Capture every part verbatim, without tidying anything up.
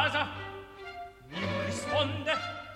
casa mi risponde: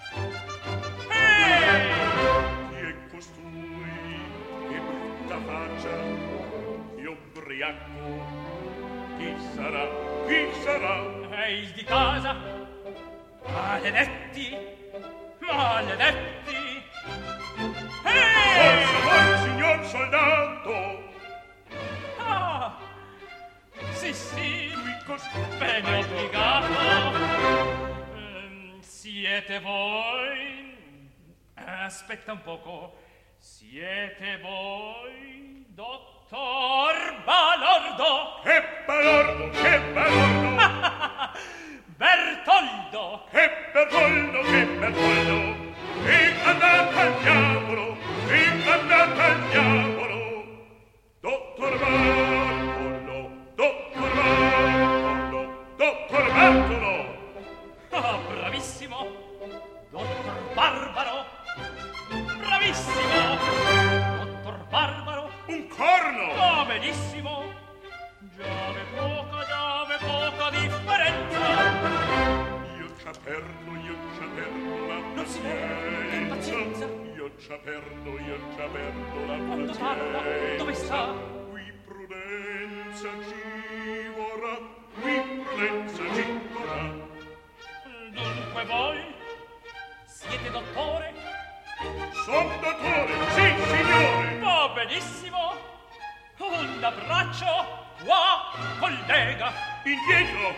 ehi, chi è costui? Che brutta faccia, che ubriaco, chi sarà? Chi sarà? è il di casa. Maledetti, maledetti. Ehi! Forza, signor soldato! Ah, sì, sì, Qui costui bene obbligato. Ehm, siete voi? Aspetta un poco. Siete voi, dottor Balordo? Che balordo, che balordo! Bertoldo! Che Bertoldo, che Bertoldo! E andate al diavolo, e andate al diavolo! Dottor Bartolo, dottor Bartolo, dottor Bartolo! Ah, bravissimo! Dottor Barbaro! Bravissimo! Dottor Barbaro! Un corno! Ah, benissimo! Giove poca, giove poca differenza! Io ci aperto, io ci aperto la Non si vede, che pazienza! Io ci aperto, io ci aperto la Quando parla, dove sta? Qui prudenza ci vorrà, qui prudenza ci vorrà. Dunque voi siete dottore? Son dottore, sì, signore! Va benissimo! Un abbraccio qua, collega! Indietro!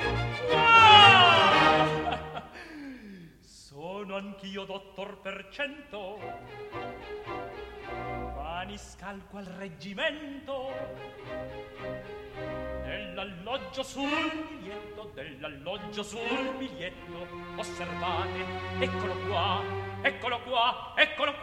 Ah! Sono anch'io dottor per cento, maniscalco al reggimento, dell'alloggio sul biglietto, dell'alloggio sul biglietto, osservate, eccolo qua, eccolo qua, eccolo qua.